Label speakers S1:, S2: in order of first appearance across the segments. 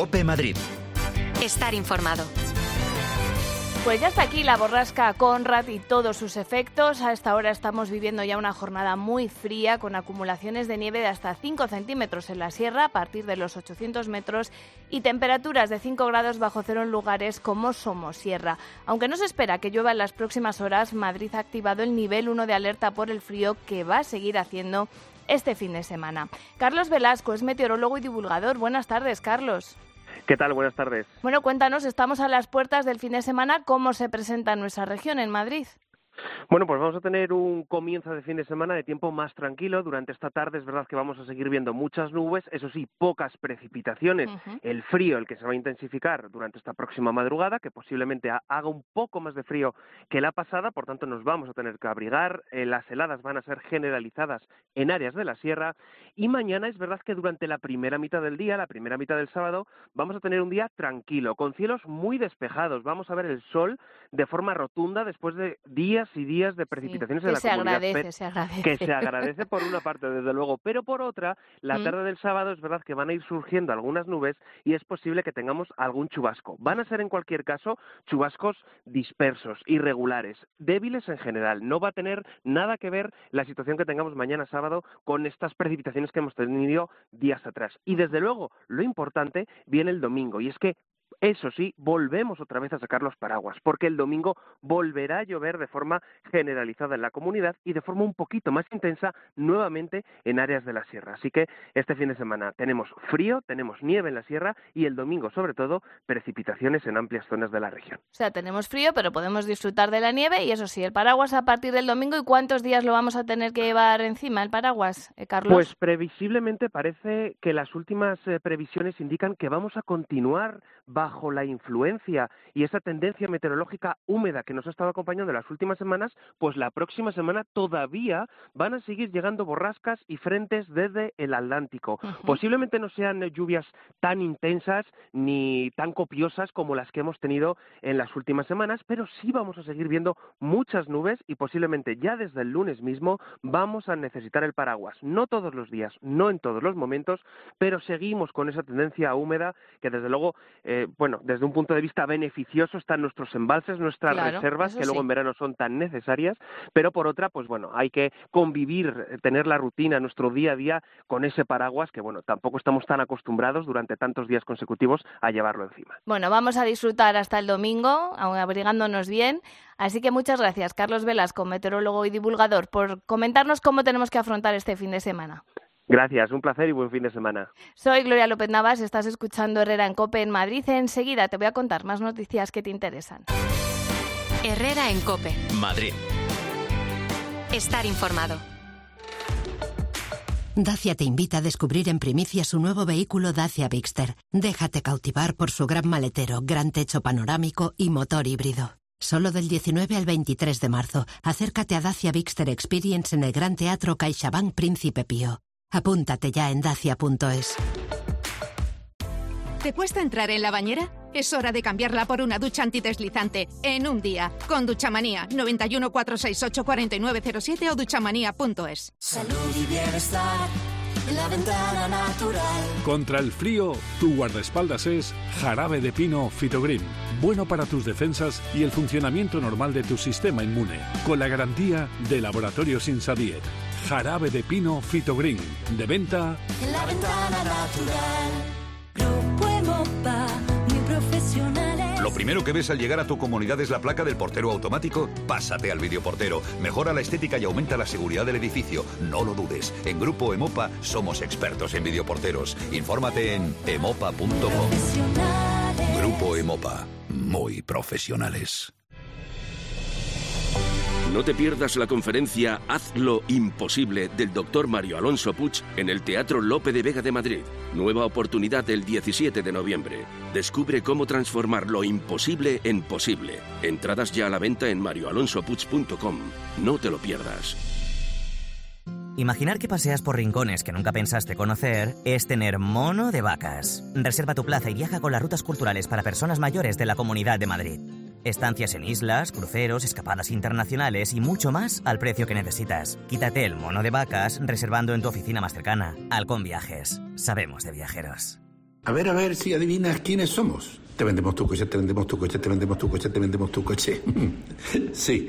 S1: COPE Madrid.
S2: Estar informado.
S3: Pues ya está aquí la borrasca Conrad y todos sus efectos. A esta hora estamos viviendo ya una jornada muy fría con acumulaciones de nieve de hasta 5 centímetros en la sierra a partir de los 800 metros y temperaturas de 5 grados bajo cero en lugares como Somosierra. Aunque no se espera que llueva en las próximas horas, Madrid ha activado el nivel 1 de alerta por el frío que va a seguir haciendo este fin de semana. Carlos Velasco es meteorólogo y divulgador. Buenas tardes, Carlos.
S4: ¿Qué tal? Buenas tardes.
S3: Bueno, cuéntanos, estamos a las puertas del fin de semana. ¿Cómo se presenta en nuestra región, en Madrid?
S4: Bueno, pues vamos a tener un comienzo de fin de semana de tiempo más tranquilo. Durante esta tarde es verdad que vamos a seguir viendo muchas nubes, eso sí, pocas precipitaciones. El frío, el que se va a intensificar durante esta próxima madrugada, que posiblemente haga un poco más de frío que la pasada, por tanto nos vamos a tener que abrigar. Las heladas van a ser generalizadas en áreas de la sierra. Y mañana es verdad que durante la primera mitad del día, la primera mitad del sábado, vamos a tener un día tranquilo, con cielos muy despejados. Vamos a ver el sol de forma rotunda después de días y días de precipitaciones en la comunidad.
S3: Se agradece.
S4: Que se agradece por una parte, desde luego, pero por otra, la tarde del sábado es verdad que van a ir surgiendo algunas nubes y es posible que tengamos algún chubasco. Van a ser en cualquier caso chubascos dispersos, irregulares, débiles en general. No va a tener nada que ver la situación que tengamos mañana sábado con estas precipitaciones que hemos tenido días atrás. Y desde luego, lo importante viene el domingo, y es que eso sí, volvemos otra vez a sacar los paraguas, porque el domingo volverá a llover de forma generalizada en la comunidad y de forma un poquito más intensa nuevamente en áreas de la sierra. Así que este fin de semana tenemos frío, tenemos nieve en la sierra y el domingo, sobre todo, precipitaciones en amplias zonas de la región.
S3: O sea, tenemos frío, pero podemos disfrutar de la nieve y eso sí, el paraguas a partir del domingo. ¿Y cuántos días lo vamos a tener que llevar encima el paraguas, Carlos?
S4: Pues previsiblemente parece que las últimas previsiones indican que vamos a continuar bajo la influencia y esa tendencia meteorológica húmeda que nos ha estado acompañando en las últimas semanas, pues la próxima semana todavía van a seguir llegando borrascas y frentes desde el Atlántico. Posiblemente no sean lluvias tan intensas ni tan copiosas como las que hemos tenido en las últimas semanas, pero sí vamos a seguir viendo muchas nubes y posiblemente ya desde el lunes mismo vamos a necesitar el paraguas. No todos los días, no en todos los momentos, pero seguimos con esa tendencia húmeda que desde luego desde un punto de vista beneficioso están nuestros embalses, nuestras reservas, que luego en verano son tan necesarias, pero por otra, pues bueno, hay que convivir, tener la rutina, nuestro día a día con ese paraguas que, bueno, tampoco estamos tan acostumbrados durante tantos días consecutivos a llevarlo encima.
S3: Bueno, vamos a disfrutar hasta el domingo, aún abrigándonos bien, así que muchas gracias, Carlos Velasco, meteorólogo y divulgador, por comentarnos cómo tenemos que afrontar este fin de semana.
S4: Gracias, un placer y buen fin de semana.
S3: Soy Gloria López Navas, estás escuchando Herrera en COPE en Madrid. Enseguida te voy a contar más noticias que te interesan.
S2: Herrera en COPE.
S1: Madrid.
S2: Estar informado.
S5: Dacia te invita a descubrir en primicia su nuevo vehículo Dacia Bigster. Déjate cautivar por su gran maletero, gran techo panorámico y motor híbrido. Solo del 19 al 23 de marzo, acércate a Dacia Bigster Experience en el Gran Teatro CaixaBank Príncipe Pío. Apúntate ya en dacia.es.
S6: ¿Te cuesta entrar en la bañera? Es hora de cambiarla por una ducha antideslizante en un día. Con Duchamanía, 91 468 4907 o duchamanía.es.
S7: Salud y bienestar en la ventana natural.
S8: Contra el frío, tu guardaespaldas es Jarabe de Pino Fitogreen. Bueno para tus defensas y el funcionamiento normal de tu sistema inmune. Con la garantía de Laboratorios Insadiet. Jarabe de Pino Fitogreen. De venta
S7: en la ventana natural. Grupo Emopa, muy profesionales.
S9: Lo primero que ves al llegar a tu comunidad es la placa del portero automático. Pásate al videoportero. Mejora la estética y aumenta la seguridad del edificio. No lo dudes. En Grupo Emopa somos expertos en videoporteros. Infórmate en emopa.com. Grupo Emopa. Muy profesionales.
S10: No te pierdas la conferencia Haz lo imposible del Dr. Mario Alonso Puig en el Teatro Lope de Vega de Madrid. Nueva oportunidad el 17 de noviembre. Descubre cómo transformar lo imposible en posible. Entradas ya a la venta en marioalonsopuig.com. No te lo pierdas.
S11: Imaginar que paseas por rincones que nunca pensaste conocer es tener mono de vacas. Reserva tu plaza y viaja con las rutas culturales para personas mayores de la Comunidad de Madrid. Estancias en islas, cruceros, escapadas internacionales y mucho más al precio que necesitas. Quítate el mono de vacas reservando en tu oficina más cercana. Halcón Viajes. Sabemos de viajeros.
S1: A ver si adivinas quiénes somos. Te vendemos tu coche, te vendemos tu coche, te vendemos tu coche, te vendemos tu coche. Sí,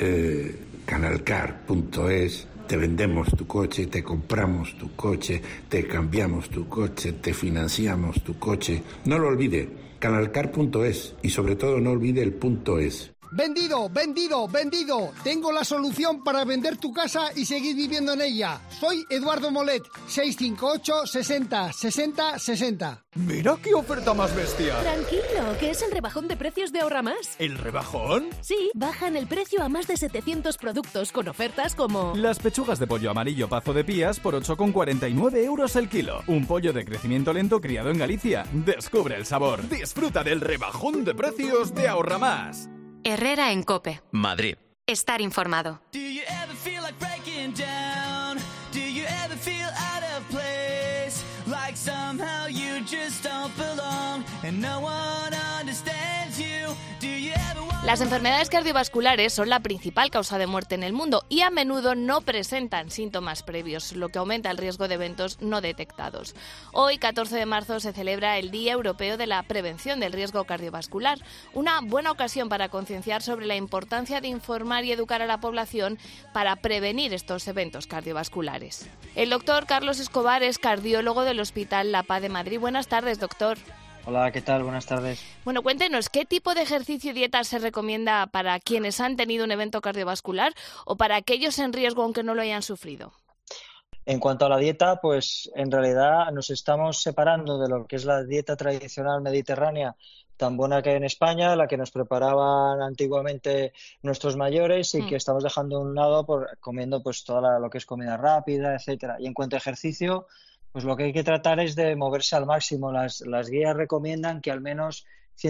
S1: canalcar.es. Te vendemos tu coche, te compramos tu coche, te cambiamos tu coche, te financiamos tu coche. No lo olvide, canalcar.es y sobre todo no olvide el .es.
S12: ¡Vendido! Tengo la solución para vender tu casa y seguir viviendo en ella. Soy Eduardo Molet, 658 60 60 60.
S13: ¡Mira qué oferta más bestia!
S14: Tranquilo, que es el rebajón de precios de Ahorramás.
S13: ¿El rebajón?
S14: Sí, bajan el precio a más de 700 productos con ofertas como...
S15: Las pechugas de pollo amarillo Pazo de Pías por 8,49 euros el kilo. Un pollo de crecimiento lento criado en Galicia. Descubre el sabor.
S13: Disfruta del rebajón de precios de Ahorramás.
S2: Herrera en COPE.
S11: Madrid.
S2: Estar informado. Las enfermedades cardiovasculares son la principal causa de muerte en el mundo y a menudo no presentan síntomas previos, lo que aumenta el riesgo de eventos no detectados. Hoy, 14 de marzo, se celebra el Día Europeo de la Prevención del Riesgo Cardiovascular, una buena ocasión para concienciar sobre la importancia de informar y educar a la población para prevenir estos eventos cardiovasculares. El doctor Carlos Escobar es cardiólogo del Hospital La Paz de Madrid. Buenas tardes, doctor.
S16: Hola, ¿qué tal? Buenas tardes.
S2: Bueno, cuéntenos, ¿qué tipo de ejercicio y dieta se recomienda para quienes han tenido un evento cardiovascular o para aquellos en riesgo aunque no lo hayan sufrido?
S16: En cuanto a la dieta, pues en realidad nos estamos separando de lo que es la dieta tradicional mediterránea tan buena que hay en España, la que nos preparaban antiguamente nuestros mayores y que estamos dejando a un lado por comiendo pues toda lo que es comida rápida, etcétera. Y en cuanto a ejercicio, pues lo que hay que tratar es de moverse al máximo. Las guías recomiendan que al menos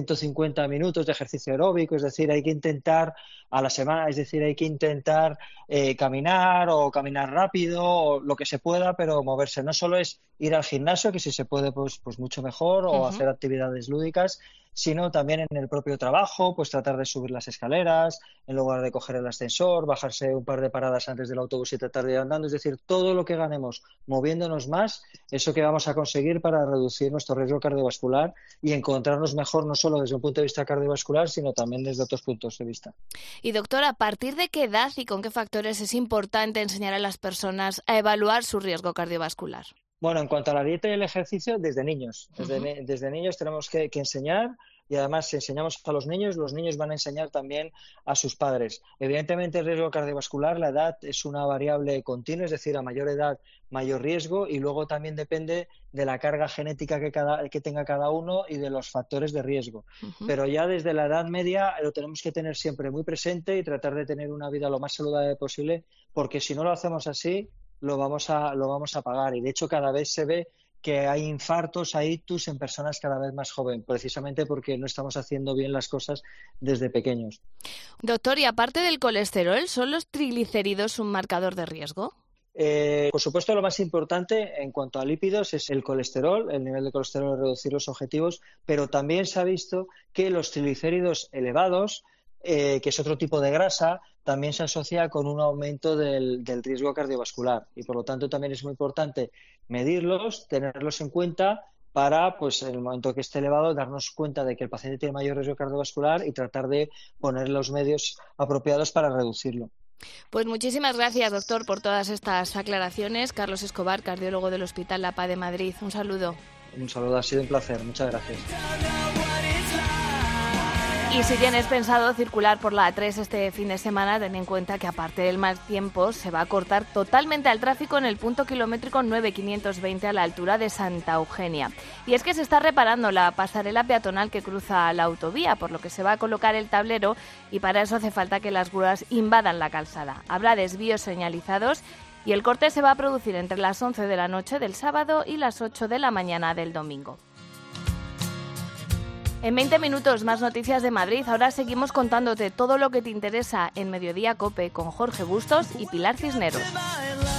S16: 150 minutos de ejercicio aeróbico, es decir, hay que intentar a la semana, es decir, hay que intentar caminar o caminar rápido o lo que se pueda, pero moverse. No solo es ir al gimnasio, que si se puede, pues mucho mejor, o hacer actividades lúdicas, sino también en el propio trabajo, pues tratar de subir las escaleras, en lugar de coger el ascensor, bajarse un par de paradas antes del autobús y tratar de ir andando. Es decir, todo lo que ganemos moviéndonos más, eso que vamos a conseguir para reducir nuestro riesgo cardiovascular y encontrarnos mejor no solo desde un punto de vista cardiovascular, sino también desde otros puntos de vista.
S2: Y doctora, ¿a partir de qué edad y con qué factores es importante enseñar a las personas a evaluar su riesgo cardiovascular?
S16: Bueno, en cuanto a la dieta y el ejercicio, desde niños. Desde niños tenemos que enseñar, y además si enseñamos a los niños van a enseñar también a sus padres. Evidentemente el riesgo cardiovascular, la edad es una variable continua, es decir, a mayor edad, mayor riesgo, y luego también depende de la carga genética que tenga cada uno y de los factores de riesgo. Pero ya desde la edad media lo tenemos que tener siempre muy presente y tratar de tener una vida lo más saludable posible, porque si no lo hacemos así, lo vamos a pagar. Y de hecho cada vez se ve que hay infartos, hay ictus en personas cada vez más jóvenes, precisamente porque no estamos haciendo bien las cosas desde pequeños.
S2: Doctor, y aparte del colesterol, ¿son los triglicéridos un marcador de riesgo?
S16: Por supuesto, lo más importante en cuanto a lípidos es el colesterol, el nivel de colesterol, reducir los objetivos, pero también se ha visto que los triglicéridos elevados, que es otro tipo de grasa, también se asocia con un aumento del riesgo cardiovascular y por lo tanto también es muy importante medirlos, tenerlos en cuenta para, pues en el momento que esté elevado, darnos cuenta de que el paciente tiene mayor riesgo cardiovascular y tratar de poner los medios apropiados para reducirlo.
S2: Pues muchísimas gracias, doctor, por todas estas aclaraciones. Carlos Escobar, cardiólogo del Hospital La Paz de Madrid. Un saludo.
S16: Un saludo, ha sido un placer. Muchas gracias.
S3: Y si tienes pensado circular por la A3 este fin de semana, ten en cuenta que aparte del mal tiempo se va a cortar totalmente al tráfico en el punto kilométrico 9520 a la altura de Santa Eugenia. Y es que se está reparando la pasarela peatonal que cruza la autovía, por lo que se va a colocar el tablero y para eso hace falta que las grúas invadan la calzada. Habrá desvíos señalizados y el corte se va a producir entre las 11 de la noche del sábado y las 8 de la mañana del domingo. En 20 minutos, más noticias de Madrid. Ahora seguimos contándote todo lo que te interesa en Mediodía COPE con Jorge Bustos y Pilar Cisneros.